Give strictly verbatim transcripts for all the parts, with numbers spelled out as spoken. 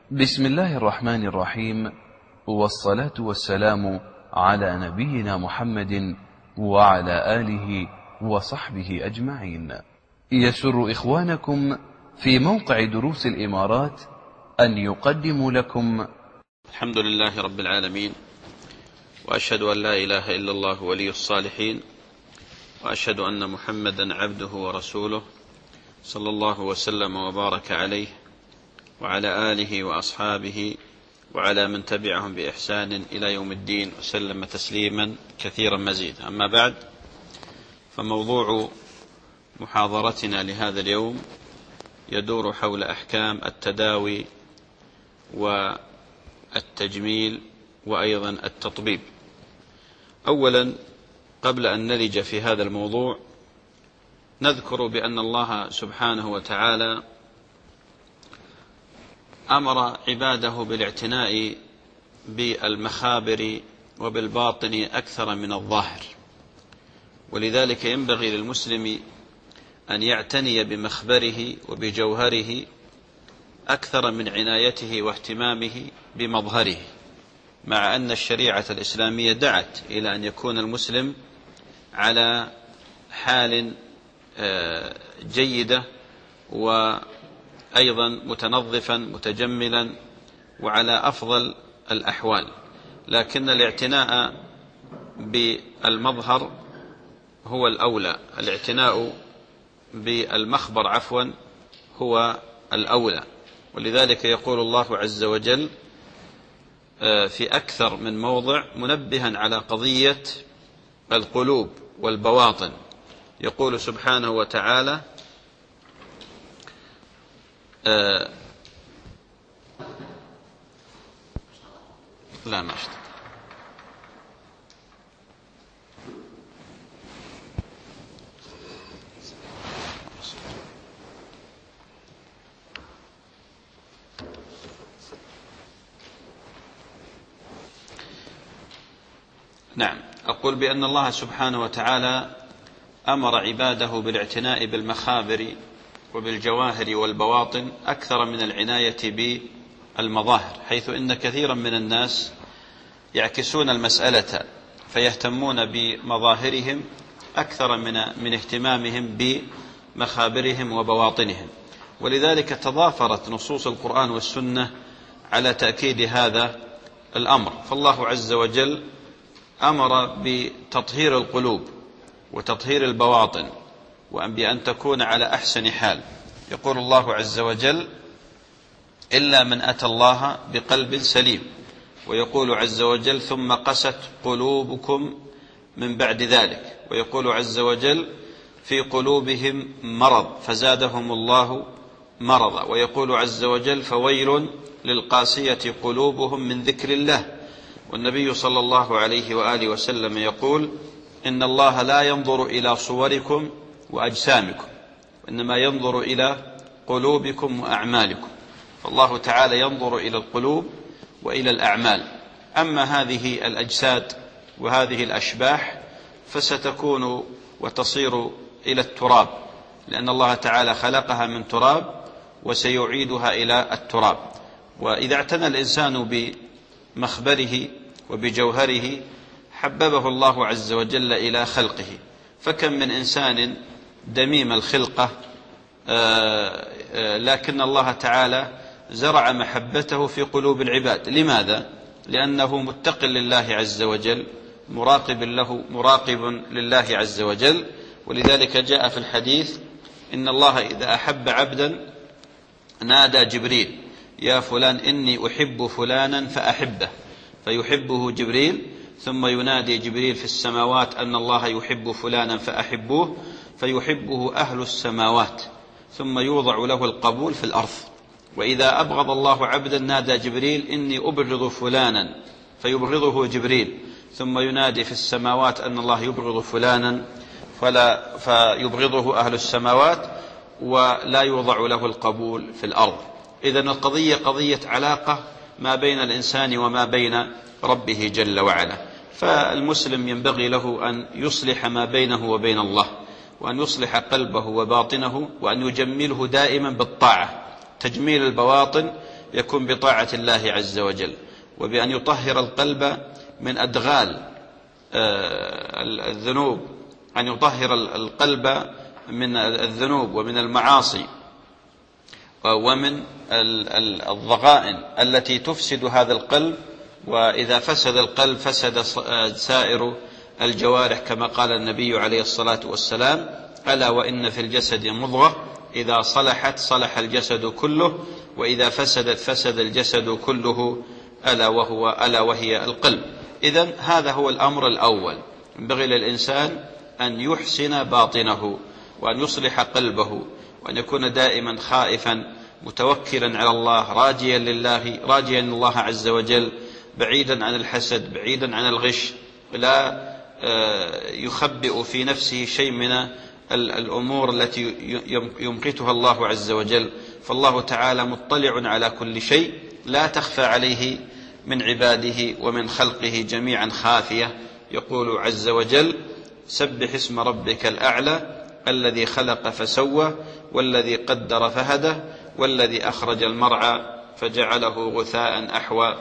بسم الله الرحمن الرحيم، والصلاة والسلام على نبينا محمد وعلى آله وصحبه أجمعين. يسر إخوانكم في موقع دروس الإمارات أن يقدموا لكم الحمد لله رب العالمين، وأشهد أن لا إله إلا الله ولي الصالحين، وأشهد أن محمدا عبده ورسوله صلى الله وسلم وبارك عليه وعلى آله وأصحابه وعلى من تبعهم بإحسان إلى يوم الدين، وسلم تسليما كثيرا مزيدا. أما بعد، فموضوع محاضرتنا لهذا اليوم يدور حول أحكام التداوي والتجميل وأيضا التطبيب. أولا، قبل أن نلج في هذا الموضوع، نذكر بأن الله سبحانه وتعالى أمر عباده بالاعتناء بالمخابر وبالباطن أكثر من الظاهر، ولذلك ينبغي للمسلم أن يعتني بمخبره وبجوهره أكثر من عنايته واهتمامه بمظهره، مع أن الشريعة الإسلامية دعت إلى أن يكون المسلم على حال جيدة وأيضا متنظفا متجملا وعلى أفضل الأحوال، لكن الاعتناء بالمظهر هو الأولى، الاعتناء بالمخبر عفوا هو الأولى. ولذلك يقول الله عز وجل في أكثر من موضع منبها على قضية القلوب والبواطن، يقول سبحانه وتعالى: آه لا ما اشتغل. نعم، أقول بأن الله سبحانه وتعالى أمر عباده بالاعتناء بالمخابر وبالجواهر والبواطن أكثر من العناية بالمظاهر، حيث إن كثيرا من الناس يعكسون المسألة فيهتمون بمظاهرهم أكثر من من اهتمامهم بمخابرهم وبواطنهم، ولذلك تضافرت نصوص القرآن والسنة على تأكيد هذا الأمر. فالله عز وجل أمر بتطهير القلوب وتطهير البواطن، وأن بأن تكون على أحسن حال. يقول الله عز وجل: إلا من أتى الله بقلب سليم. ويقول عز وجل: ثم قست قلوبكم من بعد ذلك. ويقول عز وجل: في قلوبهم مرض فزادهم الله مرضا. ويقول عز وجل: فويل للقاسية قلوبهم من ذكر الله. والنبي صلى الله عليه وآله وسلم يقول: إن الله لا ينظر إلى صوركم وأجسامكم، وإنما ينظر إلى قلوبكم وأعمالكم. فالله تعالى ينظر إلى القلوب وإلى الأعمال. أما هذه الأجساد وهذه الأشباح فستكون وتصير إلى التراب، لأن الله تعالى خلقها من تراب وسيعيدها إلى التراب. وإذا اعتنى الإنسان بمخبره وبجوهره حببه الله عز وجل إلى خلقه. فكم من إنسان دميم الخلقة لكن الله تعالى زرع محبته في قلوب العباد. لماذا؟ لأنه متق لله عز وجل، مراقب له مراقب لله عز وجل. ولذلك جاء في الحديث: إن الله إذا أحب عبدا نادى جبريل: يا فلان إني أحب فلانا فأحبه، فيحبه جبريل، ثم ينادي جبريل في السماوات أن الله يحب فلانا فأحبوه، فيحبه أهل السماوات، ثم يوضع له القبول في الأرض. وإذا أبغض الله عبدا نادى جبريل: إني أبغض فلانا، فيبغضه جبريل، ثم ينادي في السماوات أن الله يبغض فلانا، فلا فيبغضه أهل السماوات، ولا يوضع له القبول في الأرض. إذن القضية قضية علاقة ما بين الإنسان وما بين ربه جل وعلا. فالمسلم ينبغي له أن يصلح ما بينه وبين الله، وأن يصلح قلبه وباطنه، وأن يجمله دائما بالطاعة. تجميل البواطن يكون بطاعة الله عز وجل، وبأن يطهر القلب من أدغال الذنوب، أن يطهر القلب من الذنوب ومن المعاصي ومن الضغائن التي تفسد هذا القلب. وإذا فسد القلب فسد سائر الجوارح، كما قال النبي عليه الصلاة والسلام: ألا وإن في الجسد مضغة إذا صلحت صلح الجسد كله، وإذا فسدت فسد الجسد كله، ألا وهو ألا وهي القلب. إذن هذا هو الأمر الأول، ينبغي للإنسان أن يحسن باطنه، وأن يصلح قلبه، وأن يكون دائما خائفا متوكلا على الله، راجيا لله، راجيا الله عز وجل، بعيدا عن الحسد، بعيدا عن الغش، لا يخبئ في نفسه شيء من الأمور التي يمقتها الله عز وجل، فالله تعالى مطلع على كل شيء، لا تخفى عليه من عباده ومن خلقه جميعا خافية. يقول عز وجل: سبح اسم ربك الأعلى الذي خلق فسوى والذي قدر فهدى والذي أخرج المرعى فجعله غثاء أحوى،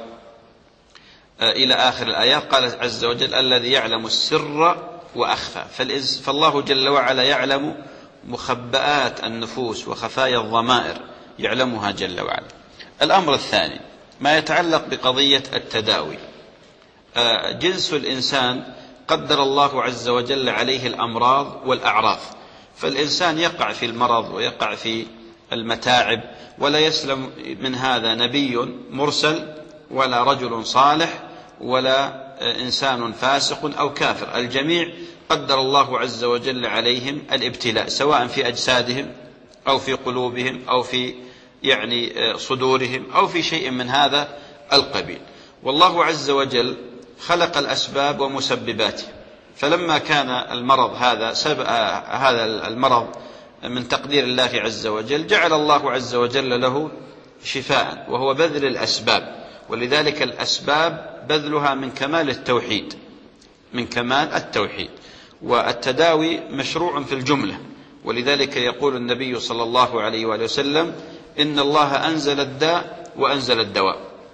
إلى آخر الآيات. قال عز وجل: الذي يعلم السر وأخفى. فالله جل وعلا يعلم مخبآت النفوس وخفايا الضمائر، يعلمها جل وعلا. الأمر الثاني ما يتعلق بقضية التداوي. جنس الإنسان قدر الله عز وجل عليه الأمراض والأعراض، فالإنسان يقع في المرض ويقع في المتاعب، ولا يسلم من هذا نبي مرسل ولا رجل صالح ولا إنسان فاسق أو كافر. الجميع قدر الله عز وجل عليهم الابتلاء، سواء في أجسادهم أو في قلوبهم أو في يعني صدورهم أو في شيء من هذا القبيل. والله عز وجل خلق الأسباب ومسبباته، فلما كان المرض هذا هذا المرض من تقدير الله عز وجل، جعل الله عز وجل له شفاء، وهو بذل الأسباب. ولذلك الأسباب بذلها من كمال التوحيد، من كمال التوحيد. والتداوي مشروع في الجملة، ولذلك يقول النبي صلى الله عليه وآله وسلم: إن الله أنزل الداء وأنزل الدواء.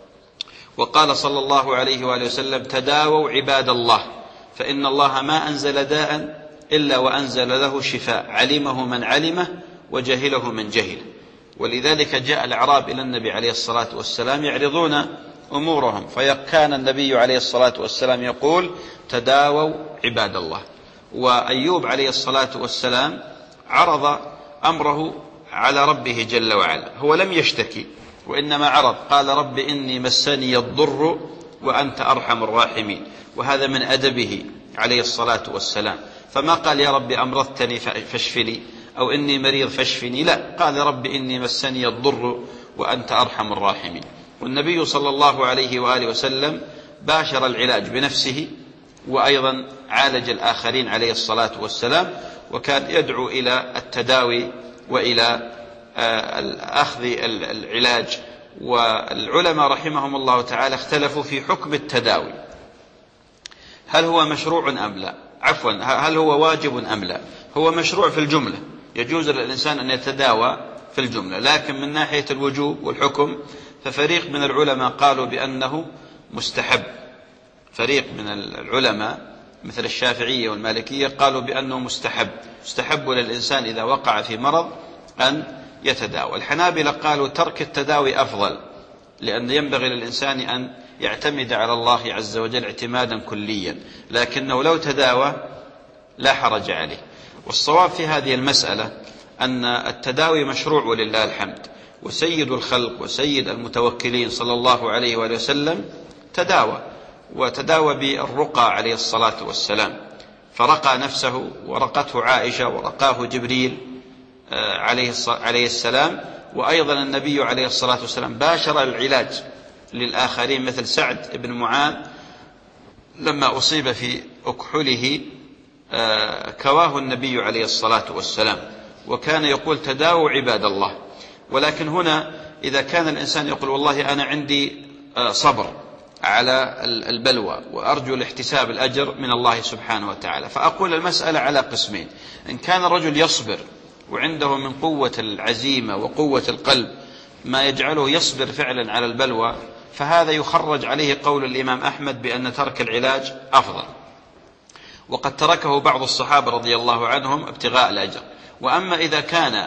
وقال صلى الله عليه وآله وسلم: تداووا عباد الله فإن الله ما أنزل داء إلا وأنزل له شفاء، علمه من علمه وجهله من جهله. ولذلك جاء الأعراب إلى النبي عليه الصلاة والسلام يعرضون أمورهم، فكان النبي عليه الصلاة والسلام يقول: تداووا عباد الله. وأيوب عليه الصلاة والسلام عرض أمره على ربه جل وعلا، هو لم يشتكي وإنما عرض، قال: رب إني مسني الضر وأنت أرحم الراحمين. وهذا من أدبه عليه الصلاة والسلام، فما قال: يا رب أمرضتني فاشفني، أو إني مريض فاشفني، لا، قال: رب إني مسني الضر وأنت أرحم الراحمين. والنبي صلى الله عليه وآله وسلم باشر العلاج بنفسه، وأيضا عالج الآخرين عليه الصلاة والسلام، وكان يدعو إلى التداوي وإلى أخذ العلاج. والعلماء رحمهم الله تعالى اختلفوا في حكم التداوي، هل هو مشروع أم لا، عفوا هل هو واجب أم لا. هو مشروع في الجملة، يجوز للإنسان أن يتداوى في الجملة، لكن من ناحية الوجوب والحكم ففريق من العلماء قالوا بأنه مستحب، فريق من العلماء مثل الشافعية والمالكية قالوا بأنه مستحب، مستحب للإنسان إذا وقع في مرض أن يتداوى. الحنابلة قالوا ترك التداوي أفضل، لأن ينبغي للإنسان أن يعتمد على الله عز وجل اعتمادا كليا، لكنه لو تداوى لا حرج عليه. والصواب في هذه المسألة أن التداوي مشروع ولله الحمد، وسيد الخلق وسيد المتوكلين صلى الله عليه وآله وسلم تداوى، وتداوى بالرقى عليه الصلاة والسلام، فرقى نفسه ورقته عائشة ورقاه جبريل عليه السلام. وأيضا النبي عليه الصلاة والسلام باشر العلاج للآخرين، مثل سعد بن معاذ لما أصيب في أكحله كواه النبي عليه الصلاة والسلام، وكان يقول: تداووا عباد الله. ولكن هنا إذا كان الإنسان يقول: والله أنا عندي صبر على البلوى وأرجو الاحتساب الأجر من الله سبحانه وتعالى، فأقول المسألة على قسمين: إن كان الرجل يصبر وعنده من قوة العزيمة وقوة القلب ما يجعله يصبر فعلا على البلوى، فهذا يخرج عليه قول الإمام أحمد بأن ترك العلاج أفضل، وقد تركه بعض الصحابة رضي الله عنهم ابتغاء الأجر. وأما إذا كان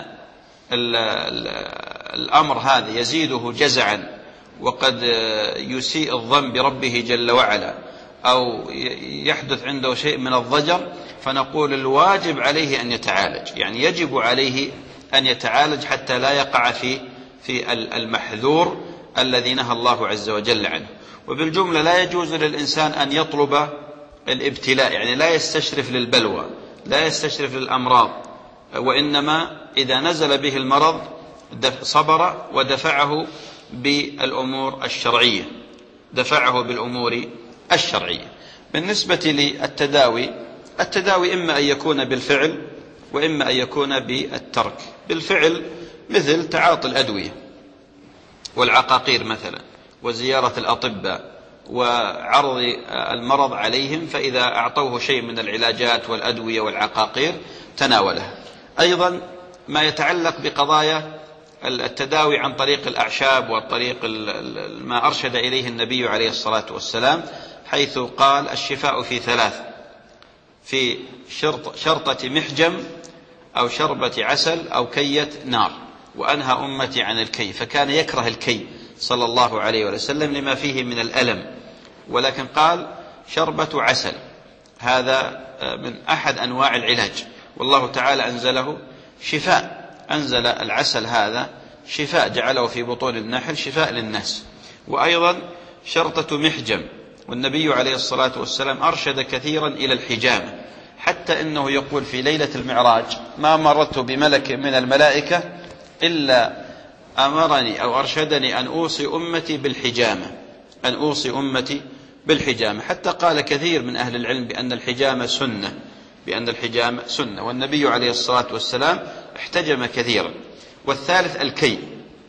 الأمر هذا يزيده جزعا وقد يسيء الظن بربه جل وعلا أو يحدث عنده شيء من الضجر، فنقول الواجب عليه أن يتعالج، يعني يجب عليه أن يتعالج حتى لا يقع في في المحذور الذي نهى الله عز وجل عنه. وبالجملة لا يجوز للإنسان أن يطلب الابتلاء، يعني لا يستشرف للبلوى، لا يستشرف للأمراض، وإنما إذا نزل به المرض صبر ودفعه بالأمور الشرعية، دفعه بالأمور الشرعية. بالنسبة للتداوي، التداوي إما أن يكون بالفعل وإما أن يكون بالترك. بالفعل مثل تعاطي الأدوية والعقاقير مثلا، وزيارة الأطباء وعرض المرض عليهم، فإذا أعطوه شيء من العلاجات والأدوية والعقاقير تناولها. أيضا ما يتعلق بقضايا التداوي عن طريق الأعشاب والطريق ما أرشد إليه النبي عليه الصلاة والسلام، حيث قال الشفاء في ثلاث: في شرط شرطة محجم أو شربة عسل أو كية نار، وأنهى أمتي عن الكي، فكان يكره الكي صلى الله عليه وسلم لما فيه من الألم، ولكن قال شربة عسل، هذا من أحد أنواع العلاج، والله تعالى أنزله شفاء، أنزل العسل هذا شفاء، جعله في بطون النحل شفاء للناس. وأيضا شرطة محجم، والنبي عليه الصلاة والسلام أرشد كثيرا إلى الحجامة، حتى إنه يقول في ليلة المعراج: ما مررت بملك من الملائكة إلا أمرني أو أرشدني أن أوصي أمتي بالحجامة، أن أوصي أمتي بالحجامة، حتى قال كثير من أهل العلم بأن الحجامة سنة، بأن الحجامة سنة، والنبي عليه الصلاة والسلام احتجم كثيرا. والثالث الكي،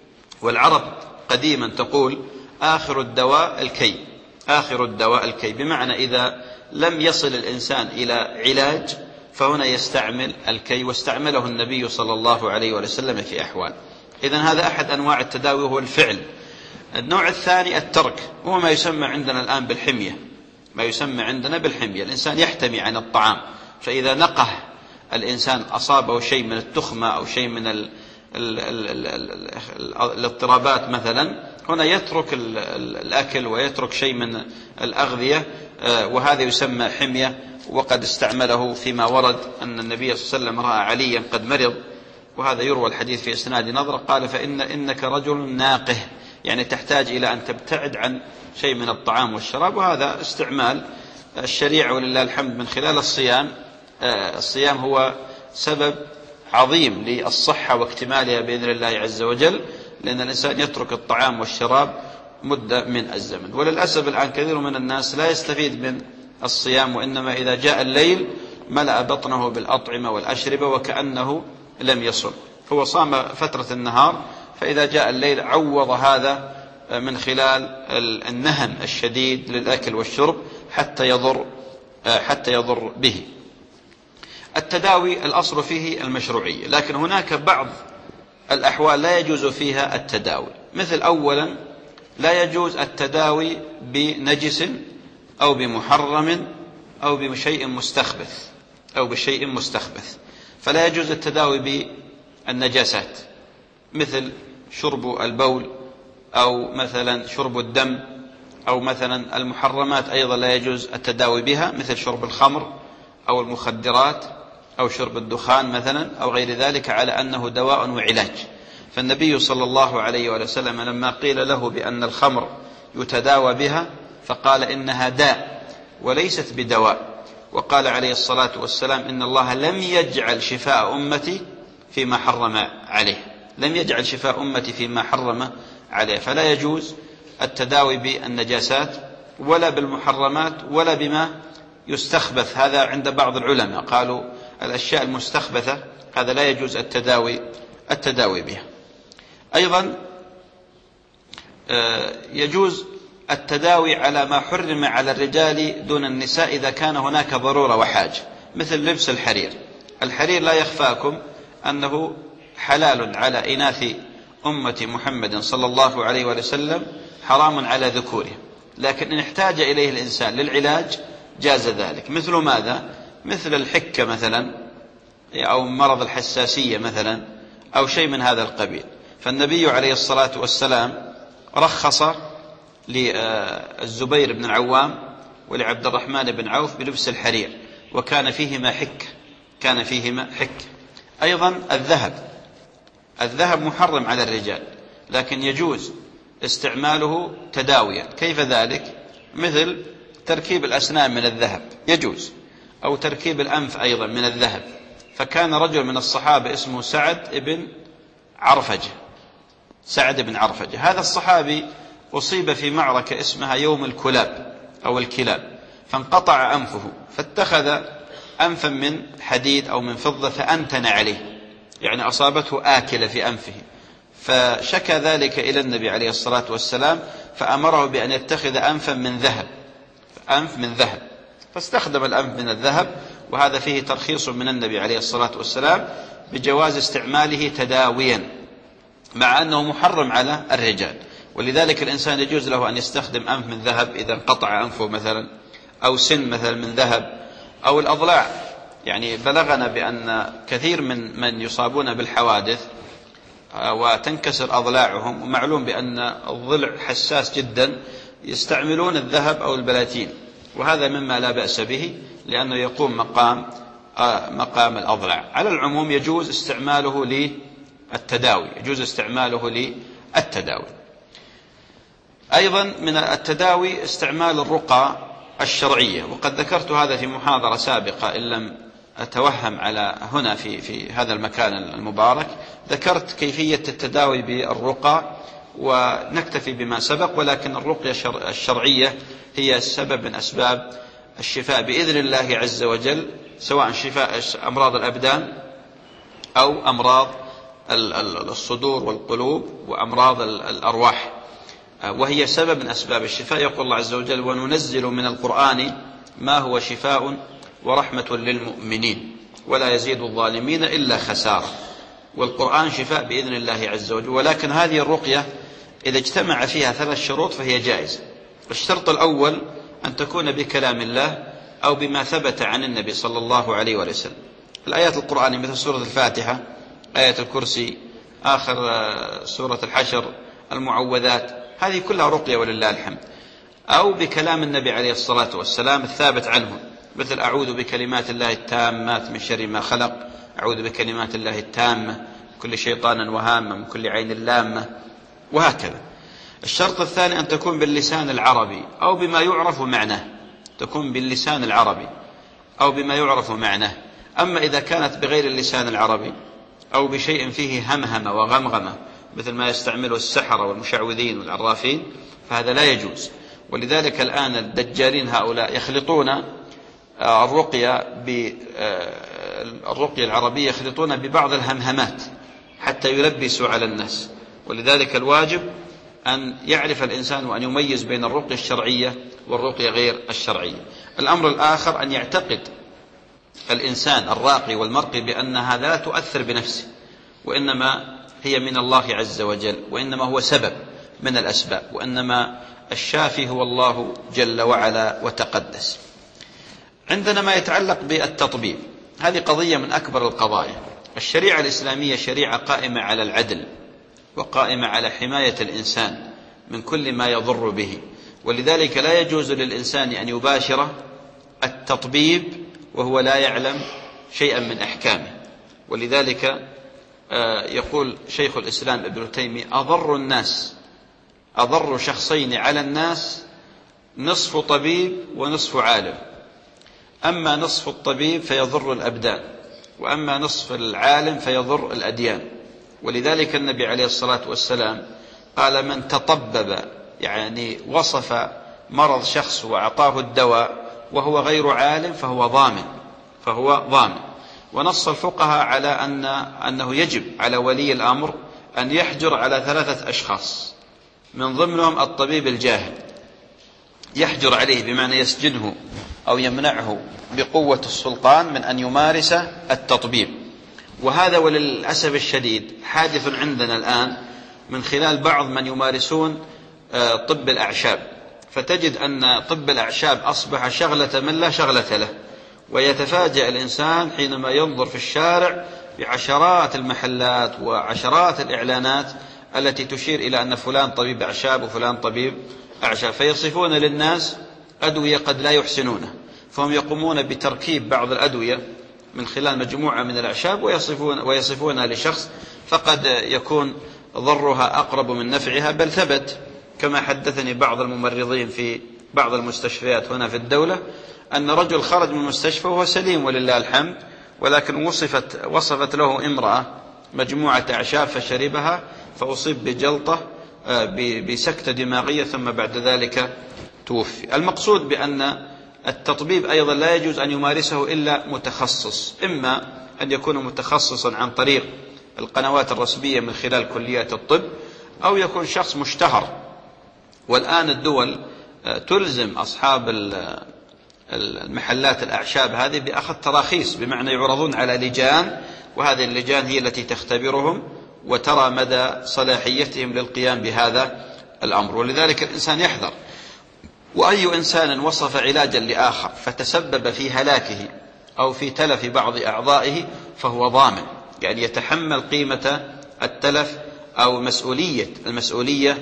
والعرب قديما تقول آخر الدواء الكي، آخر الدواء الكي، بمعنى إذا لم يصل الإنسان إلى علاج فهنا يستعمل الكي، واستعمله النبي صلى الله عليه وسلم في أحوال. إذن هذا أحد أنواع التداوي وهو الفعل. النوع الثاني الترك، وهو ما يسمى عندنا الآن بالحمية، ما يسمى عندنا بالحمية، الإنسان يحتمي عن الطعام، فإذا نقه الإنسان أصابه شيء من التخمة أو شيء من ال ال ال ال ال الاضطرابات مثلا، هنا يترك ال ال الأكل ويترك شيء من الأغذية، وهذا يسمى حمية. وقد استعمله فيما ورد أن النبي صلى الله عليه وسلم رأى عليا قد مرض، وهذا يروى الحديث في إسناد نظرة، قال: فإن إنك رجل ناقه، يعني تحتاج إلى أن تبتعد عن شيء من الطعام والشراب. وهذا استعمال الشريعة ولله الحمد من خلال الصيام. الصيام هو سبب عظيم للصحة واكتمالها بإذن الله عز وجل، لأن الإنسان يترك الطعام والشراب مدة من الزمن. وللأسف الآن كثير من الناس لا يستفيد من الصيام، وإنما إذا جاء الليل ملأ بطنه بالأطعمة والأشربة وكأنه لم يصم. هو صام فترة النهار، فإذا جاء الليل عوض هذا من خلال النهم الشديد للأكل والشرب حتى يضر حتى يضر به. التداوي الأصل فيه المشروعية، لكن هناك بعض الأحوال لا يجوز فيها التداوي، مثل أولا لا يجوز التداوي بنجس أو بمحرم أو بشيء مستخبث أو بشيء مستخبث، فلا يجوز التداوي بالنجاسات مثل شرب البول أو مثلا شرب الدم، أو مثلا المحرمات أيضا لا يجوز التداوي بها مثل شرب الخمر أو المخدرات أو شرب الدخان مثلا أو غير ذلك، على أنه دواء وعلاج. فالنبي صلى الله عليه وسلم لما قيل له بأن الخمر يتداوى بها فقال إنها داء وليست بدواء، وقال عليه الصلاة والسلام: إن الله لم يجعل شفاء أمتي فيما حرم عليه، لم يجعل شفاء أمتي فيما حرم عليه. فلا يجوز التداوي بالنجاسات ولا بالمحرمات ولا بما يستخبث. هذا عند بعض العلماء قالوا الأشياء المستخبثة هذا لا يجوز التداوي التداوي بها. أيضا يجوز التداوي على ما حرم على الرجال دون النساء إذا كان هناك ضرورة وحاجة، مثل لبس الحرير. الحرير لا يخفاكم أنه حلال على إناث أمة محمد صلى الله عليه وسلم حرام على ذكوره، لكن إن احتاج إليه الإنسان للعلاج جاز ذلك. مثل ماذا؟ مثل الحكة مثلا، أو مرض الحساسية مثلا، أو شيء من هذا القبيل. فالنبي عليه الصلاة والسلام رخص للزبير بن العوام ولعبد الرحمن بن عوف بلبس الحرير، وكان فيهما حكة، كان فيهما حكة. أيضا الذهب، الذهب محرم على الرجال، لكن يجوز استعماله تداويا. كيف ذلك؟ مثل تركيب الأسنان من الذهب يجوز، أو تركيب الأنف أيضا من الذهب. فكان رجل من الصحابة اسمه سعد بن عرفجة، سعد بن عرفجة هذا الصحابي أصيب في معركة اسمها يوم الكلاب أو الكلاب، فانقطع أنفه، فاتخذ أنفا من حديد أو من فضة فأنتن عليه، يعني أصابته آكلة في أنفه، فشكى ذلك إلى النبي عليه الصلاة والسلام، فأمره بأن يتخذ أنفا من ذهب، أنف من ذهب، فاستخدم الأنف من الذهب. وهذا فيه ترخيص من النبي عليه الصلاة والسلام بجواز استعماله تداويا، مع أنه محرم على الرجال. ولذلك الإنسان يجوز له أن يستخدم أنف من ذهب إذا انقطع أنفه مثلا، أو سن مثلا من ذهب، أو الأضلاع. يعني بلغنا بأن كثير من من يصابون بالحوادث وتنكسر أضلاعهم، ومعلوم بأن الضلع حساس جدا، يستعملون الذهب أو البلاتين، وهذا مما لا بأس به، لأنه يقوم مقام مقام الأضلاع. على العموم يجوز استعماله للتداوي، يجوز استعماله للتداوي. أيضا من التداوي استعمال الرقى الشرعية، وقد ذكرت هذا في محاضرة سابقة إن لم أتوهم على هنا في في هذا المكان المبارك. ذكرت كيفية التداوي بالرقى، ونكتفي بما سبق. ولكن الرقية الشرعية هي سبب من أسباب الشفاء بإذن الله عز وجل، سواء شفاء أمراض الأبدان أو أمراض الصدور والقلوب وأمراض الأرواح، وهي سبب من أسباب الشفاء. يقول الله عز وجل: وننزل من القرآن ما هو شفاء ورحمة للمؤمنين ولا يزيد الظالمين إلا خسارة. والقرآن شفاء بإذن الله عز وجل. ولكن هذه الرقية إذا اجتمع فيها ثلاث شروط فهي جائزة. الشرط الأول أن تكون بكلام الله أو بما ثبت عن النبي صلى الله عليه وسلم. الآيات القرآنية مثل سورة الفاتحة، آية الكرسي، آخر سورة الحشر، المعوذات، هذه كلها رقية ولله الحمد. أو بكلام النبي عليه الصلاة والسلام الثابت عنه، مثل أعوذ بكلمات الله التامات من شر ما خلق، أعوذ بكلمات الله التامة كل شيطان وهامة من كل عين لامة، وهكذا. الشرط الثاني أن تكون باللسان العربي أو بما يعرف معناه، تكون باللسان العربي أو بما يعرف معناه. أما إذا كانت بغير اللسان العربي أو بشيء فيه همهمة وغمغمة مثل ما يستعمله السحرة والمشعوذين والعرافين فهذا لا يجوز. ولذلك الآن الدجالين هؤلاء يخلطون الرقية بالرقية العربية، يخلطون ببعض الهمهمات حتى يلبسوا على الناس. ولذلك الواجب أن يعرف الإنسان وأن يميز بين الرقية الشرعية والرقية غير الشرعية. الأمر الآخر أن يعتقد الإنسان الراقي والمرقي بأن هذا لا تؤثر بنفسه، وإنما هي من الله عز وجل، وإنما هو سبب من الأسباب، وإنما الشافي هو الله جل وعلا وتقدس. عندنا ما يتعلق بالتطبيب، هذه قضية من أكبر القضايا. الشريعة الإسلامية شريعة قائمة على العدل، وقائمة على حماية الإنسان من كل ما يضر به. ولذلك لا يجوز للإنسان أن يباشر التطبيب وهو لا يعلم شيئا من أحكامه. ولذلك يقول شيخ الإسلام ابن تيمية: أضر الناس، أضر شخصين على الناس نصف طبيب ونصف عالم. أما نصف الطبيب فيضر الأبدان، وأما نصف العالم فيضر الأديان. ولذلك النبي عليه الصلاة والسلام قال: من تطبب، يعني وصف مرض شخص وأعطاه الدواء وهو غير عالم فهو ضامن، فهو ضامن. ونص الفقهاء على أن أنه يجب على ولي الأمر أن يحجر على ثلاثة أشخاص، من ضمنهم الطبيب الجاهل، يحجر عليه بمعنى يسجنه أو يمنعه بقوة السلطان من أن يمارس التطبيب. وهذا وللأسف الشديد حادث عندنا الآن، من خلال بعض من يمارسون طب الأعشاب، فتجد أن طب الأعشاب أصبح شغلة من لا شغلة له، ويتفاجأ الإنسان حينما ينظر في الشارع بعشرات المحلات وعشرات الإعلانات التي تشير إلى أن فلان طبيب أعشاب وفلان طبيب أعشاب، فيصفون للناس أدوية قد لا يحسنونه، فهم يقومون بتركيب بعض الأدوية من خلال مجموعة من الأعشاب ويصفون ويصفونها لشخص، فقد يكون ضرها أقرب من نفعها، بل ثبت كما حدثني بعض الممرضين في بعض المستشفيات هنا في الدولة أن رجل خرج من المستشفى وهو سليم ولله الحمد، ولكن وصفت, وصفت له امرأة مجموعة أعشاب فشربها فأصيب بجلطة بسكتة دماغية ثم بعد ذلك توفي. المقصود بأن التطبيب أيضا لا يجوز أن يمارسه إلا متخصص، إما أن يكون متخصصا عن طريق القنوات الرسمية من خلال كليات الطب، أو يكون شخص مشتهر. والآن الدول تلزم أصحاب المحلات الأعشاب هذه بأخذ تراخيص، بمعنى يعرضون على لجان، وهذه اللجان هي التي تختبرهم وترى مدى صلاحيتهم للقيام بهذا الأمر. ولذلك الإنسان يحذر، وأي إنسان وصف علاجا لآخر فتسبب في هلاكه أو في تلف بعض أعضائه فهو ضامن، يعني يتحمل قيمة التلف أو مسؤولية المسؤولية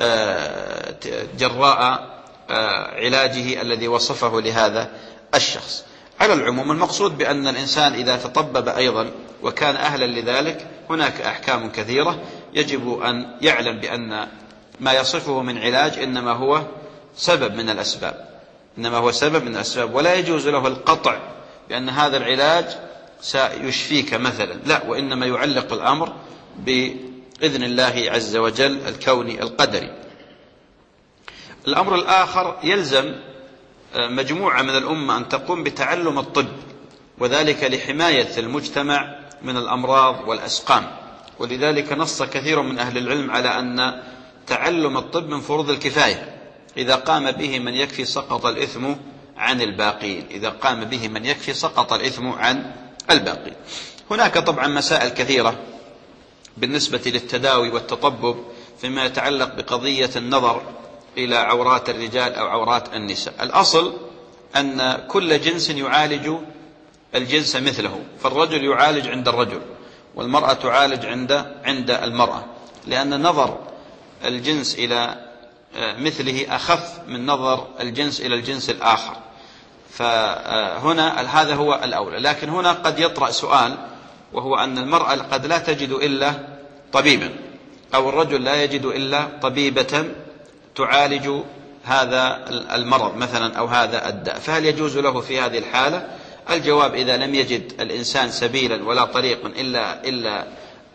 جراء علاجه الذي وصفه لهذا الشخص. على العموم المقصود بأن الإنسان إذا تطبب أيضا وكان أهلا لذلك هناك أحكام كثيرة يجب أن يعلم بأن ما يصفه من علاج إنما هو سبب من الأسباب إنما هو سبب من الأسباب ولا يجوز له القطع بأن هذا العلاج سيشفيك مثلا، لا، وإنما يعلق الأمر بإذن الله عز وجل الكوني القدري. الأمر الآخر يلزم مجموعة من الأمة أن تقوم بتعلم الطب، وذلك لحماية المجتمع من الأمراض والأسقام، ولذلك نص كثير من أهل العلم على أن تعلم الطب من فروض الكفاية، إذا قام به من يكفي سقط الإثم عن الباقين إذا قام به من يكفي سقط الإثم عن الباقين. هناك طبعا مسائل كثيرة بالنسبة للتداوي والتطبب فيما يتعلق بقضية النظر إلى عورات الرجال أو عورات النساء. الأصل أن كل جنس يعالج الجنس مثله، فالرجل يعالج عند الرجل والمرأة تعالج عند عند المرأة، لأن نظر الجنس إلى مثله أخف من نظر الجنس إلى الجنس الآخر، فهنا هذا هو الأولى. لكن هنا قد يطرأ سؤال، وهو أن المرأة قد لا تجد إلا طبيبا، أو الرجل لا يجد إلا طبيبة تعالج هذا المرض مثلا أو هذا الداء، فهل يجوز له في هذه الحالة؟ الجواب: إذا لم يجد الإنسان سبيلا ولا طريقا إلا, إلا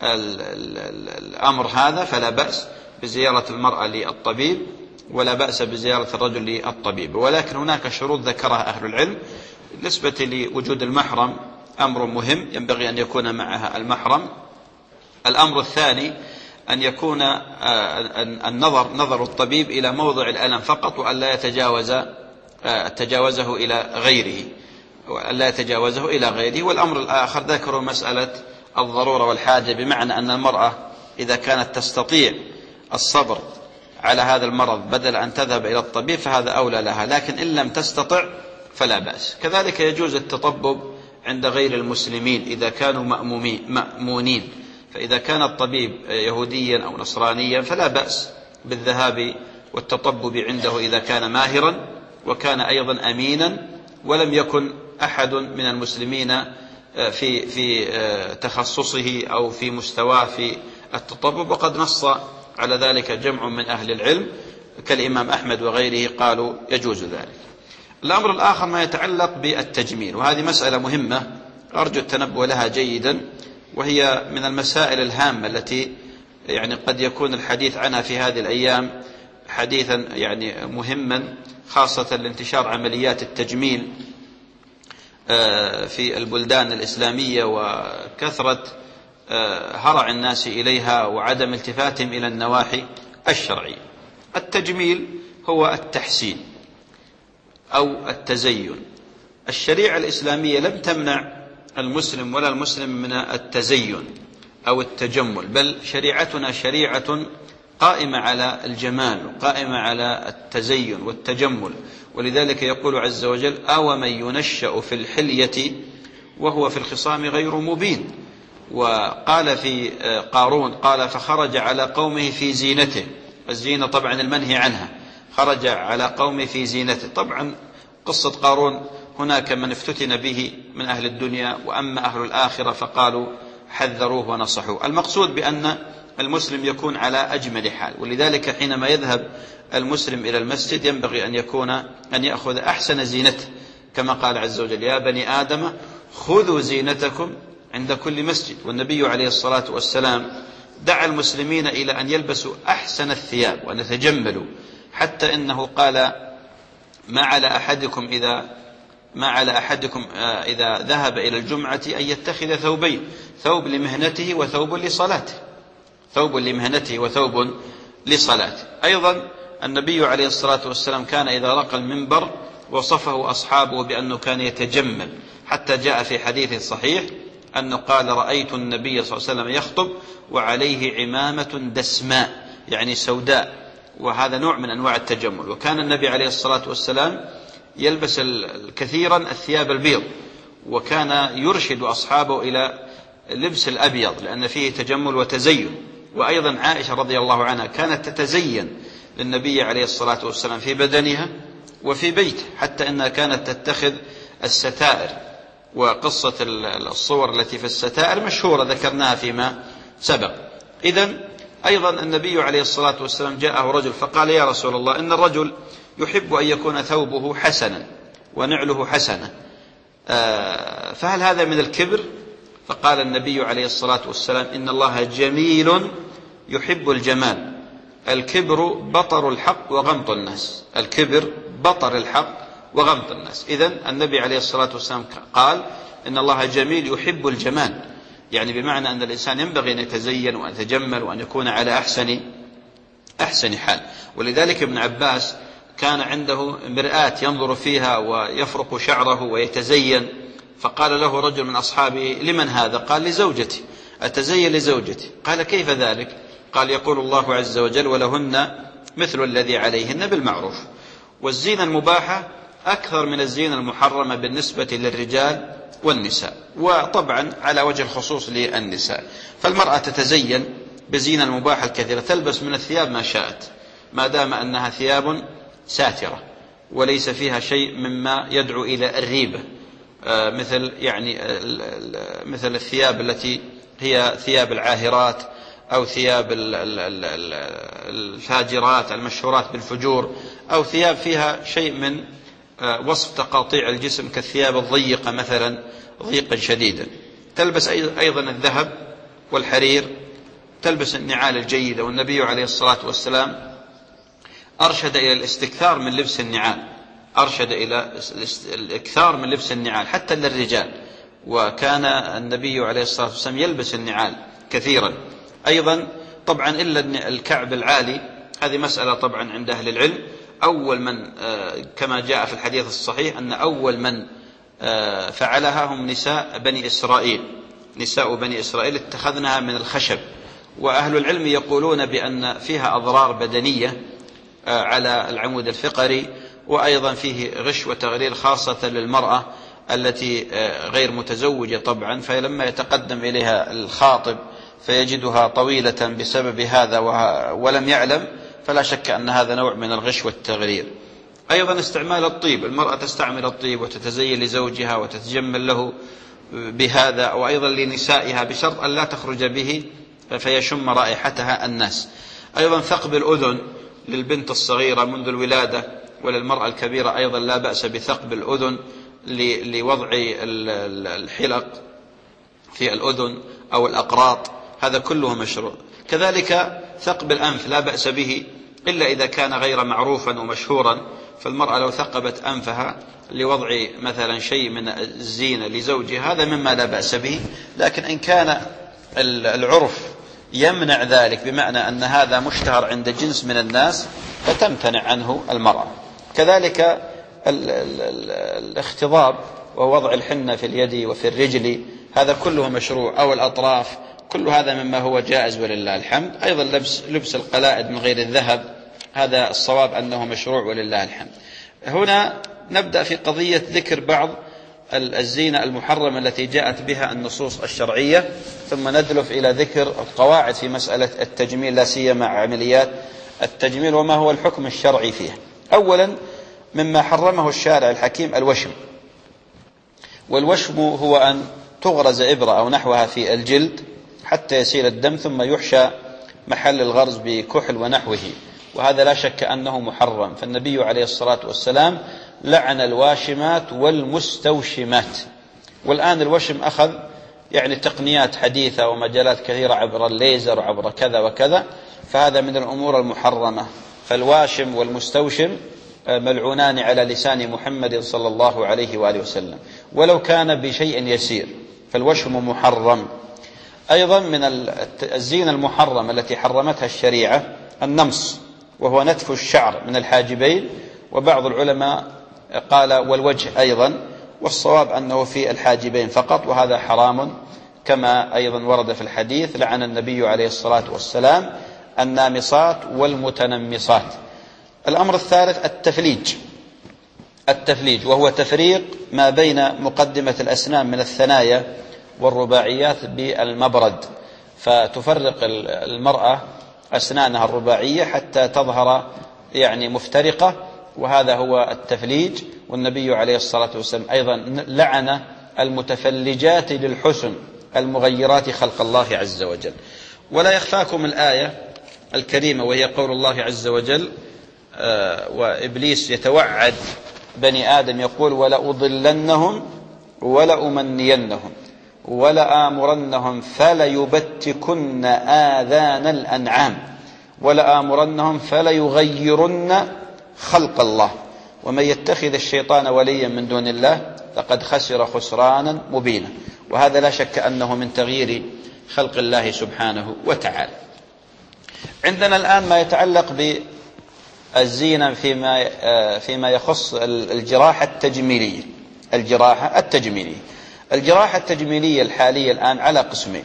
الأمر هذا فلا بأس بزيارة المرأة للطبيب ولا بأس بزيارة الرجل للطبيب. ولكن هناك شروط ذكرها أهل العلم. بالنسبة لوجود المحرم أمر مهم، ينبغي أن يكون معها المحرم. الأمر الثاني أن يكون النظر نظر الطبيب إلى موضع الألم فقط، وأن لا يتجاوز تجاوزه إلى غيره وأن لا يتجاوزه إلى غيره. والأمر الآخر ذكروا مسألة الضرورة والحاجة، بمعنى أن المرأة إذا كانت تستطيع الصبر على هذا المرض بدل أن تذهب إلى الطبيب فهذا أولى لها، لكن إن لم تستطع فلا بأس. كذلك يجوز التطبب عند غير المسلمين إذا كانوا مأمونين، فإذا كان الطبيب يهوديا أو نصرانيا فلا بأس بالذهاب والتطبب عنده إذا كان ماهرا وكان أيضا أمينا ولم يكن أحد من المسلمين في في تخصصه أو في مستواه في التطبب، وقد نص على ذلك جمع من أهل العلم كالإمام أحمد وغيره قالوا يجوز ذلك. الأمر الآخر ما يتعلق بالتجميل، وهذه مسألة مهمة أرجو التنبه لها جيدا، وهي من المسائل الهامة التي يعني قد يكون الحديث عنها في هذه الأيام حديثا يعني مهما، خاصة لانتشار عمليات التجميل في البلدان الإسلامية وكثرة هرع الناس إليها وعدم التفاتهم إلى النواحي الشرعية. التجميل هو التحسين أو التزين. الشريعة الإسلامية لم تمنع المسلم ولا المسلم من التزين أو التجمل، بل شريعتنا شريعة قائمة على الجمال وقائمة على التزين والتجمل. ولذلك يقول عز وجل: أومن ينشأ في الحلية وهو في الخصام غير مبين. وقال في قارون قال: فخرج على قومه في زينته. الزينة طبعا المنهي عنها، خرج على قومه في زينته. طبعا قصة قارون هناك من افتتن به من أهل الدنيا، وأما أهل الآخرة فقالوا حذروه ونصحوه. المقصود بأن المسلم يكون على أجمل حال، ولذلك حينما يذهب المسلم إلى المسجد ينبغي أن يكون أن يأخذ أحسن زينته، كما قال عز وجل: يا بني آدم خذوا زينتكم عند كل مسجد. والنبي عليه الصلاة والسلام دعا المسلمين إلى أن يلبسوا أحسن الثياب وأن يتجملوا، حتى إنه قال: ما على أحدكم إذا ما على أحدكم إذا ذهب إلى الجمعة أن يتخذ ثوبين، ثوب لمهنته وثوب لصلاته، ثوب لمهنته وثوب لصلاته. أيضا النبي عليه الصلاة والسلام كان إذا رقى المنبر وصفه أصحابه بأنه كان يتجمل، حتى جاء في حديث صحيح أنه قال: رأيت النبي صلى الله عليه وسلم يخطب وعليه عمامة دسماء، يعني سوداء، وهذا نوع من أنواع التجمل. وكان النبي عليه الصلاة والسلام يلبس كثيرا الثياب البيض، وكان يرشد أصحابه إلى لبس الأبيض لأن فيه تجمل وتزين. وأيضا عائشة رضي الله عنها كانت تتزين للنبي عليه الصلاة والسلام في بدنها وفي بيته، حتى أنها كانت تتخذ الستائر، وقصة الصور التي في الستائر مشهورة ذكرناها فيما سبق. إذن أيضا النبي عليه الصلاة والسلام جاءه رجل فقال: يا رسول الله، إن الرجل يحب أن يكون ثوبه حسنا ونعله حسنا، فهل هذا من الكبر؟ فقال النبي عليه الصلاة والسلام: إن الله جميل يحب الجمال، الكبر بطر الحق وغمط الناس، الكبر بطر الحق وغمط الناس. إذن النبي عليه الصلاة والسلام قال: إن الله جميل يحب الجمال، يعني بمعنى أن الإنسان ينبغي أن يتزين وأن يتجمل وأن يكون على أحسن أحسن حال. ولذلك ابن عباس كان عنده مرآة ينظر فيها ويفرق شعره ويتزين، فقال له رجل من أصحابه: لمن هذا؟ قال: لزوجتي، أتزين لزوجتي. قال: كيف ذلك؟ قال: يقول الله عز وجل: ولهن مثل الذي عليهن بالمعروف. والزينة المباحة أكثر من الزينة المحرمة بالنسبة للرجال والنساء، وطبعا على وجه الخصوص للنساء. فالمرأة تتزين بزينة المباحة الكثيرة، تلبس من الثياب ما شاءت ما دام أنها ثياب ساترة وليس فيها شيء مما يدعو إلى الريبة، مثل يعني مثل الثياب التي هي ثياب العاهرات أو ثياب الفاجرات المشهورات بالفجور، أو ثياب فيها شيء من وصف تقاطيع الجسم كالثياب الضيقة مثلا ضيقا شديدا. تلبس أيضا الذهب والحرير، تلبس النعال الجيدة. والنبي عليه الصلاة والسلام أرشد إلى الاستكثار من لبس النعال، أرشد إلى الاكثار من لبس النعال حتى للرجال، وكان النبي عليه الصلاة والسلام يلبس النعال كثيرا. أيضا طبعا إلا الكعب العالي، هذه مسألة طبعا عند أهل العلم. أول من كما جاء في الحديث الصحيح أن أول من فعلها هم نساء بني إسرائيل، نساء بني إسرائيل اتخذناها من الخشب. وأهل العلم يقولون بأن فيها أضرار بدنية على العمود الفقري، وأيضا فيه غش وتغليل خاصة للمرأة التي غير متزوجة طبعا، فلما يتقدم إليها الخاطب فيجدها طويلة بسبب هذا ولم يعلم، فلا شك أن هذا نوع من الغش والتغرير. أيضا استعمال الطيب، المرأة تستعمل الطيب وتتزين لزوجها وتتجمل له بهذا، وأيضا لنسائها بشرط أن لا تخرج به فيشم رائحتها الناس. أيضا ثقب الأذن للبنت الصغيرة منذ الولادة، وللمرأة الكبيرة أيضا لا بأس بثقب الأذن لوضع الحلق في الأذن أو الأقراط، هذا كله مشروع. كذلك ثقب الأنف لا بأس به إلا إذا كان غير معروفا ومشهورا، فالمرأة لو ثقبت أنفها لوضع مثلا شيء من الزينة لزوجها هذا مما لا بأس به. لكن إن كان العرف يمنع ذلك بمعنى أن هذا مشتهر عند جنس من الناس فتمتنع عنه المرأة. كذلك الاختضاب ووضع الحنة في اليد وفي الرجل هذا كله مشروع، أو الأطراف كل هذا مما هو جائز ولله الحمد. أيضا لبس, لبس القلائد من غير الذهب، هذا الصواب أنه مشروع ولله الحمد. هنا نبدأ في قضية ذكر بعض الزينة المحرمة التي جاءت بها النصوص الشرعية، ثم ندلف إلى ذكر القواعد في مسألة التجميل، لا سيما عمليات التجميل وما هو الحكم الشرعي فيها. أولا مما حرمه الشارع الحكيم الوشم، والوشم هو أن تغرز إبرة أو نحوها في الجلد حتى يسيل الدم ثم يحشى محل الغرز بكحل ونحوه، وهذا لا شك أنه محرم. فالنبي عليه الصلاة والسلام لعن الواشمات والمستوشمات. والآن الوشم أخذ يعني تقنيات حديثة ومجالات كثيرة عبر الليزر وعبر كذا وكذا، فهذا من الأمور المحرمة. فالواشم والمستوشم ملعونان على لسان محمد صلى الله عليه وآله وسلم، ولو كان بشيء يسير فالوشم محرم. أيضا من الزينة المحرمة التي حرمتها الشريعة النمص، وهو نتف الشعر من الحاجبين، وبعض العلماء قال والوجه أيضا، والصواب أنه في الحاجبين فقط، وهذا حرام كما أيضا ورد في الحديث لعن النبي عليه الصلاة والسلام النامصات والمتنمصات. الأمر الثالث التفليج، التفليج وهو تفريق ما بين مقدمة الأسنان من الثنايا والرباعيات بالمبرد، فتفرق المرأة أسنانها الرباعية حتى تظهر يعني مفترقة، وهذا هو التفليج. والنبي عليه الصلاة والسلام أيضا لعن المتفلجات للحسن المغيرات خلق الله عز وجل. ولا يخفاكم الآية الكريمة وهي قول الله عز وجل آه وإبليس يتوعد بني آدم يقول ولأضلنهم ولأمنينهم ولآمرنهم فليبتكن آذان الأنعام ولآمرنهم فليغيرن خلق الله ومن يتخذ الشيطان وليا من دون الله لقد خسر خسرانا مبينا. وهذا لا شك أنه من تغيير خلق الله سبحانه وتعالى. عندنا الآن ما يتعلق بالزينة فيما فيما يخص الجراحة التجميلية. الجراحة التجميلية الجراحة التجميلية الحالية الآن على قسمين: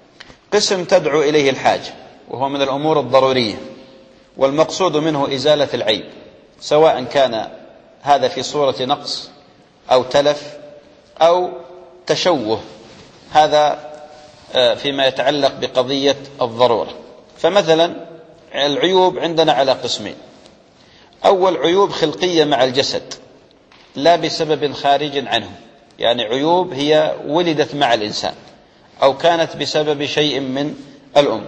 قسم تدعو إليه الحاجة وهو من الأمور الضرورية، والمقصود منه إزالة العيب، سواء كان هذا في صورة نقص أو تلف أو تشوه، هذا فيما يتعلق بقضية الضرورة. فمثلا العيوب عندنا على قسمين: أول عيوب خلقية مع الجسد لا بسبب خارج عنه، يعني عيوب هي ولدت مع الإنسان أو كانت بسبب شيء من الأمور.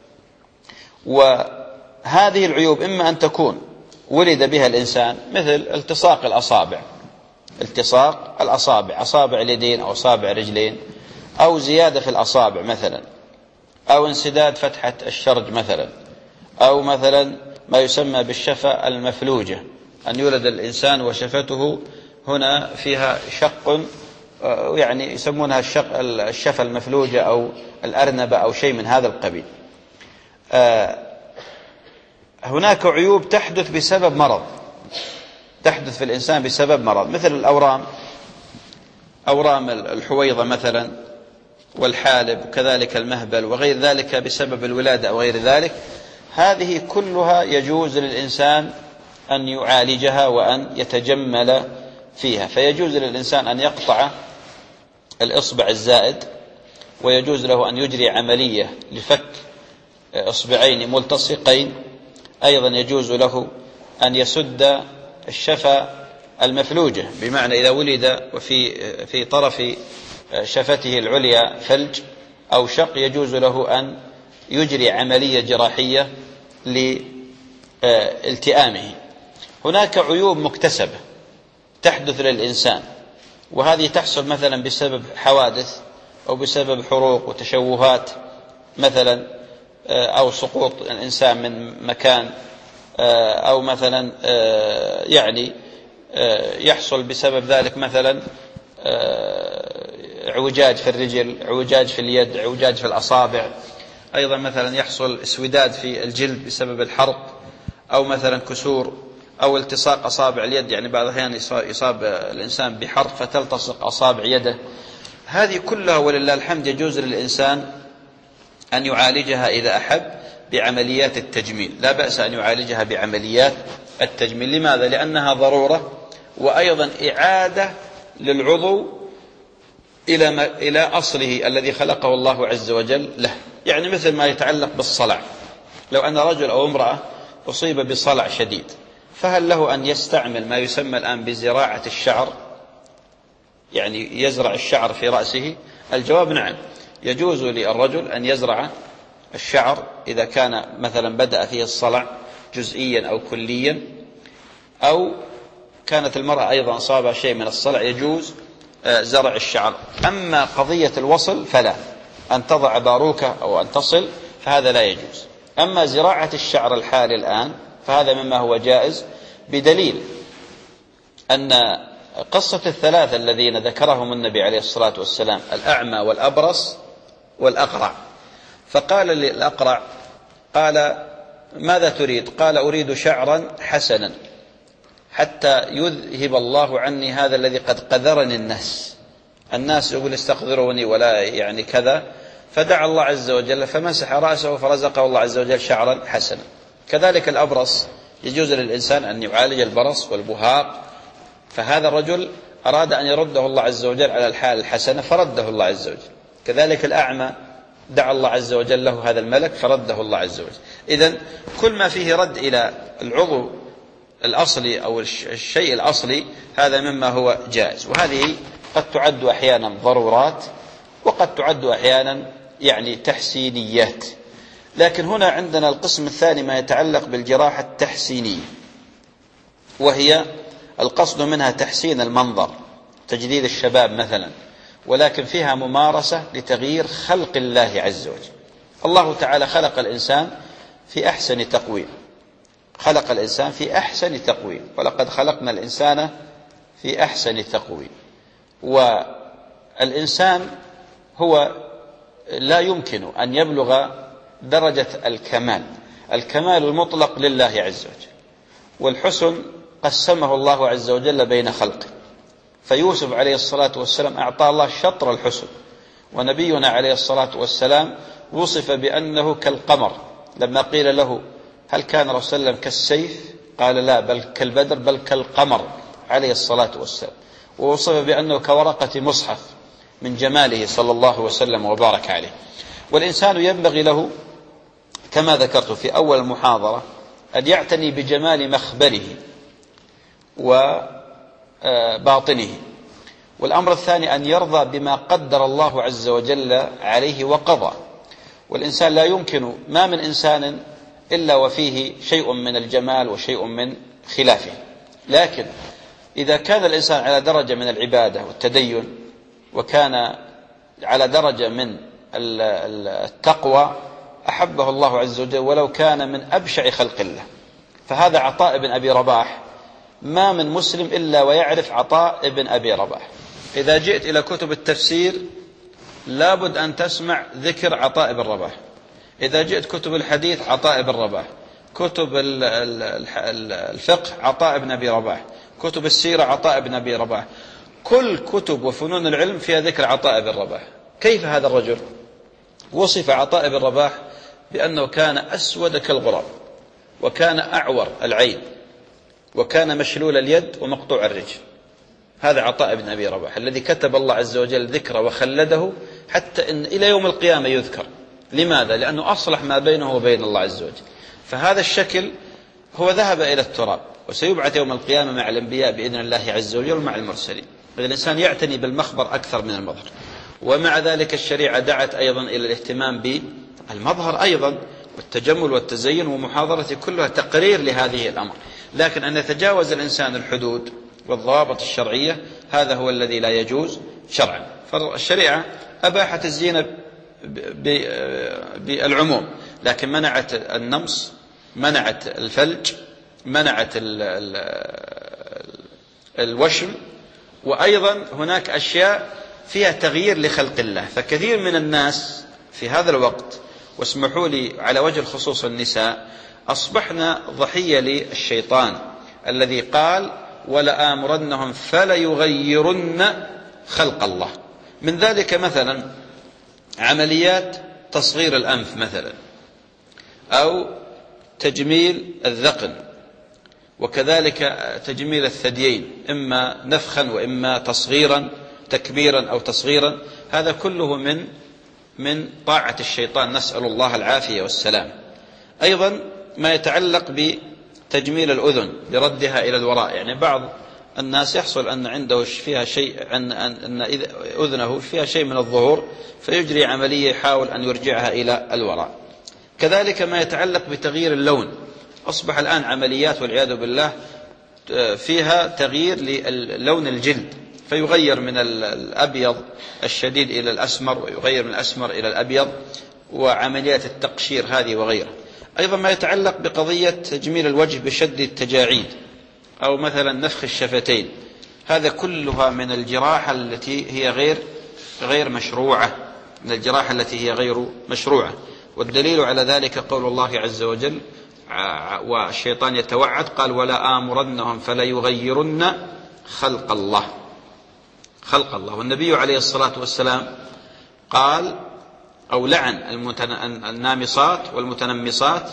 وهذه العيوب إما أن تكون ولد بها الإنسان، مثل التصاق الأصابع، التصاق الأصابع، أصابع اليدين أو أصابع رجلين، أو زيادة في الأصابع مثلا، أو انسداد فتحة الشرج مثلا، أو مثلا ما يسمى بالشفة المفلوجة، أن يولد الإنسان وشفته هنا فيها شق، يعني يسمونها الشق الشفة المفلوجة أو الأرنبة أو شيء من هذا القبيل. هناك عيوب تحدث بسبب مرض، تحدث في الإنسان بسبب مرض، مثل الأورام، أورام الحويضة مثلا والحالب وكذلك المهبل وغير ذلك بسبب الولادة أو غير ذلك. هذه كلها يجوز للإنسان أن يعالجها وأن يتجمل فيها. فيجوز للإنسان أن يقطع الإصبع الزائد، ويجوز له أن يجري عملية لفك إصبعين ملتصقين. أيضا يجوز له أن يسد الشفة المفلوجة، بمعنى إذا ولد وفي في طرف شفته العليا فلج أو شق يجوز له أن يجري عملية جراحية لالتئامه. هناك عيوب مكتسبة تحدث للإنسان، وهذه تحصل مثلا بسبب حوادث أو بسبب حروق وتشوهات مثلا، أو سقوط الإنسان من مكان، أو مثلا يعني يحصل بسبب ذلك مثلا اعوجاج في الرجل، اعوجاج في اليد، اعوجاج في الأصابع. أيضا مثلا يحصل اسوداد في الجلد بسبب الحرق، أو مثلا كسور أو التصاق أصابع اليد، يعني بعض الأحيان يصاب الإنسان بحرق فتلتصق أصابع يده. هذه كلها ولله الحمد يجوز للإنسان أن يعالجها إذا أحب بعمليات التجميل، لا بأس أن يعالجها بعمليات التجميل. لماذا؟ لأنها ضرورة، وأيضا إعادة للعضو إلى ما إلى أصله الذي خلقه الله عز وجل له. يعني مثل ما يتعلق بالصلع، لو أن رجل أو امرأة أصيب بصلع شديد، فهل له أن يستعمل ما يسمى الآن بزراعة الشعر، يعني يزرع الشعر في رأسه؟ الجواب نعم، يجوز للرجل أن يزرع الشعر إذا كان مثلا بدأ فيه الصلع جزئيا أو كليا، أو كانت المرأة أيضا أصابها شيء من الصلع، يجوز زرع الشعر. أما قضية الوصل فلا، أن تضع باروكة أو أن تصل فهذا لا يجوز. أما زراعة الشعر الحالي الآن فهذا مما هو جائز، بدليل أن قصة الثلاثة الذين ذكرهم النبي عليه الصلاة والسلام، الأعمى والأبرص والأقرع، فقال للأقرع قال ماذا تريد؟ قال أريد شعرا حسنا حتى يذهب الله عني هذا الذي قد قذرني الناس. الناس يقول استقذروني ولا يعني كذا، فدعا الله عز وجل فمسح رأسه فرزقه الله عز وجل شعرا حسنا. كذلك الأبرص، يجوز للإنسان أن يعالج البرص والبهاق، فهذا الرجل أراد أن يرده الله عز وجل على الحال الحسنة فرده الله عز وجل. كذلك الأعمى دعا الله عز وجل له هذا الملك فرده الله عز وجل. إذن كل ما فيه رد إلى العضو الأصلي أو الشيء الأصلي هذا مما هو جائز، وهذه قد تعد أحيانا ضرورات وقد تعد أحيانا يعني تحسينيات. لكن هنا عندنا القسم الثاني ما يتعلق بالجراحة التحسينية، وهي القصد منها تحسين المنظر، تجديد الشباب مثلا، ولكن فيها ممارسة لتغيير خلق الله عز وجل. الله تعالى خلق الإنسان في أحسن تقويم، خلق الإنسان في أحسن تقويم، ولقد خلقنا الإنسان في أحسن تقويم. والإنسان هو لا يمكن أن يبلغ درجة الكمال، الكمال المطلق لله عز وجل، والحسن قسمه الله عز وجل بين خلقه. فيوسف عليه الصلاة والسلام أعطى الله شطر الحسن، ونبينا عليه الصلاة والسلام وصف بأنه كالقمر، لما قيل له هل كان رسول الله كالسيف؟ قال لا، بل كالبدر، بل كالقمر عليه الصلاة والسلام. ووصف بأنه كورقة مصحف من جماله صلى الله وسلم وبارك عليه. والإنسان ينبغي له كما ذكرت في أول المحاضرة أن يعتني بجمال مخبره وباطنه، والأمر الثاني أن يرضى بما قدر الله عز وجل عليه وقضى. والإنسان لا يمكن، ما من إنسان إلا وفيه شيء من الجمال وشيء من خلافه، لكن إذا كان الإنسان على درجة من العبادة والتدين، وكان على درجة من التقوى، أحبه الله عز وجل ولو كان من أبشع خلق الله. فهذا عطاء بن أبي رباح، ما من مسلم إلا ويعرف عطاء بن أبي رباح. إذا جئت إلى كتب التفسير لابد أن تسمع ذكر عطاء بن رباح، إذا جئت كتب الحديث عطاء بن رباح، كتب الفقه عطاء بن أبي رباح، كتب السيرة عطاء بن أبي رباح، كل كتب وفنون العلم فيها ذكر عطاء بن رباح. كيف هذا الرجل؟ وصف عطاء بن رباح بأنه كان أسود كالغراب، وكان أعور العين، وكان مشلول اليد ومقطوع الرجل. هذا عطاء بن أبي رباح الذي كتب الله عز وجل ذكره وخلده حتى إن إلى يوم القيامة يذكر. لماذا؟ لأنه أصلح ما بينه وبين الله عز وجل. فهذا الشكل هو ذهب إلى التراب، وسيبعث يوم القيامة مع الأنبياء بإذن الله عز وجل ومع المرسلين. الإنسان يعتني بالمخبر أكثر من المظهر، ومع ذلك الشريعة دعت أيضا إلى الاهتمام بالمظهر أيضا، والتجمل والتزين، ومحاضرة كلها تقرير لهذه الأمر. لكن أن يتجاوز الإنسان الحدود والضوابط الشرعية هذا هو الذي لا يجوز شرعا. فالشريعة أباحت الزينة بالعموم، لكن منعت النمص، منعت الفلج، منعت الوشم، وأيضا هناك أشياء فيها تغيير لخلق الله. فكثير من الناس في هذا الوقت، واسمحوا لي على وجه الخصوص النساء، أصبحنا ضحية للشيطان الذي قال ولآمرنهم فليغيرن خلق الله. من ذلك مثلا عمليات تصغير الأنف مثلا، أو تجميل الذقن، وكذلك تجميل الثديين، إما نفخا وإما تصغيرا، تكبيرا أو تصغيرا. هذا كله من من طاعة الشيطان، نسأل الله العافية والسلام. أيضا ما يتعلق بتجميل الأذن بردها إلى الوراء، يعني بعض الناس يحصل أن عنده فيها شيء، أن أن أذنه فيها شيء من الظهور، فيجري عملية يحاول أن يرجعها إلى الوراء. كذلك ما يتعلق بتغيير اللون، أصبح الآن عمليات والعياذ بالله فيها تغيير للون الجلد، فيغير من الأبيض الشديد إلى الأسمر، ويغير من الأسمر إلى الأبيض، وعمليات التقشير هذه وغيرها. أيضا ما يتعلق بقضية تجميل الوجه بشد التجاعيد، أو مثلا نفخ الشفتين، هذا كلها من الجراحة التي هي غير غير مشروعة، من الجراحة التي هي غير مشروعة. والدليل على ذلك قول الله عز وجل، والشيطان يتوعد قال: ولا آمرنهم فلا يغيرن خلق الله، خلق الله. والنبي عليه الصلاة والسلام قال أو لعن النامصات والمتنمصات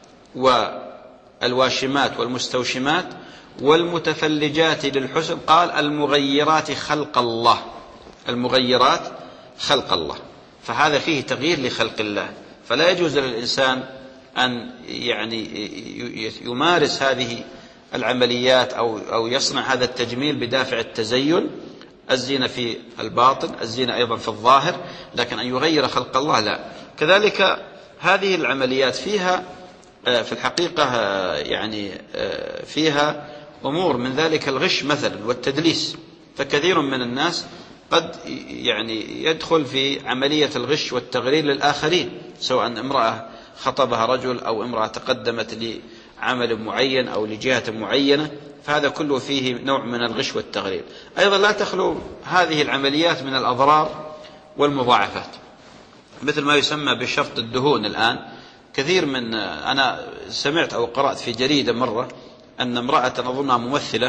والواشمات والمستوشمات والمتفلجات للحسن، قال: المغيرات خلق الله، المغيرات خلق الله. فهذا فيه تغيير لخلق الله، فلا يجوز للإنسان أن يعني يمارس هذه العمليات أو أو يصنع هذا التجميل بدافع التزين، الزينة في الباطن، الزينة أيضا في الظاهر، لكن أن يغير خلق الله لا. كذلك هذه العمليات فيها في الحقيقة يعني فيها أمور من ذلك الغش مثلا والتدليس، فكثير من الناس قد يعني يدخل في عملية الغش والتغرير للآخرين، سواء امرأة خطبها رجل أو امرأة تقدمت لعمل معين أو لجهة معينة، فهذا كله فيه نوع من الغش والتغرير. أيضا لا تخلو هذه العمليات من الأضرار والمضاعفات، مثل ما يسمى بشفط الدهون. الآن كثير من أنا سمعت أو قرأت في جريدة مرة أن امرأة أظنها ممثلة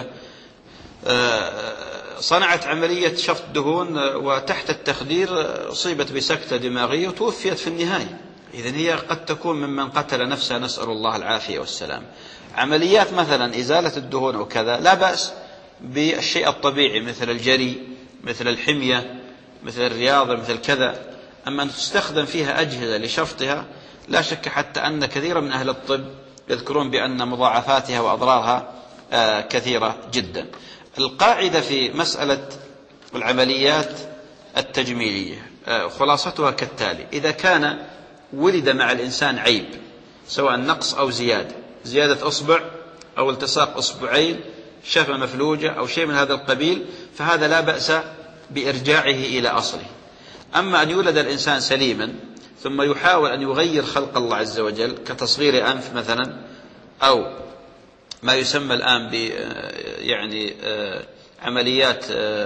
صنعت عملية شفط دهون، وتحت التخدير أصيبت بسكتة دماغية وتوفيت في النهاية. إذن هي قد تكون ممن قتل نفسه، نسأل الله العافية والسلام. عمليات مثلا إزالة الدهون وكذا لا بأس بالشيء الطبيعي، مثل الجري، مثل الحمية، مثل الرياضة، مثل كذا. أما أن تستخدم فيها أجهزة لشفطها، لا شك حتى أن كثيرا من أهل الطب يذكرون بأن مضاعفاتها وأضرارها كثيرة جدا. القاعدة في مسألة العمليات التجميلية خلاصتها كالتالي: إذا كان ولد مع الإنسان عيب، سواء نقص أو زيادة، زيادة أصبع أو التصاق أصبعين، شفة مفلوجة أو شيء من هذا القبيل، فهذا لا بأس بإرجاعه إلى أصله. أما أن يولد الإنسان سليما ثم يحاول أن يغير خلق الله عز وجل، كتصغير أنف مثلا، أو ما يسمى الآن ب يعني عمليات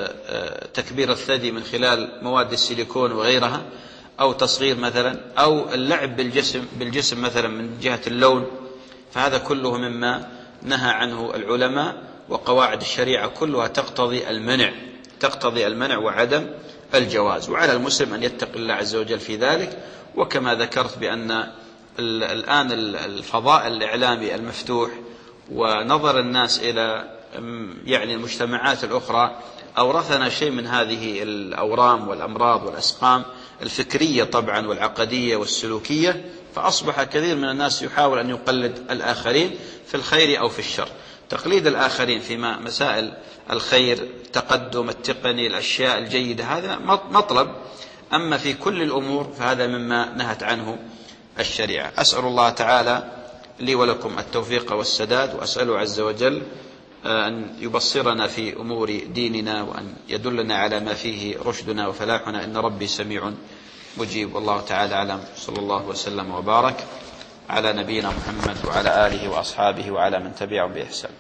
تكبير الثدي من خلال مواد السيليكون وغيرها، أو تصغير مثلا، أو اللعب بالجسم بالجسم مثلا من جهة اللون، فهذا كله مما نهى عنه العلماء، وقواعد الشريعة كلها تقتضي المنع، تقتضي المنع وعدم الجواز. وعلى المسلم أن يتقي الله عز وجل في ذلك. وكما ذكرت بأن الآن الفضاء الإعلامي المفتوح ونظر الناس إلى يعني المجتمعات الأخرى أورثنا شيء من هذه الأورام والأمراض والأسقام الفكرية طبعا والعقدية والسلوكية، فأصبح كثير من الناس يحاول أن يقلد الآخرين في الخير أو في الشر. تقليد الآخرين في مسائل الخير، تقدم التقني، الأشياء الجيدة، هذا مطلب. أما في كل الأمور فهذا مما نهت عنه الشريعة. أسأل الله تعالى لي ولكم التوفيق والسداد، وأسأله عز وجل أن يبصرنا في أمور ديننا، وأن يدلنا على ما فيه رشدنا وفلاحنا، إن ربي سميع مجيب. والله تعالى أعلم. صلى الله وسلم وبارك على نبينا محمد وعلى آله وأصحابه وعلى من تبعهم بإحسان.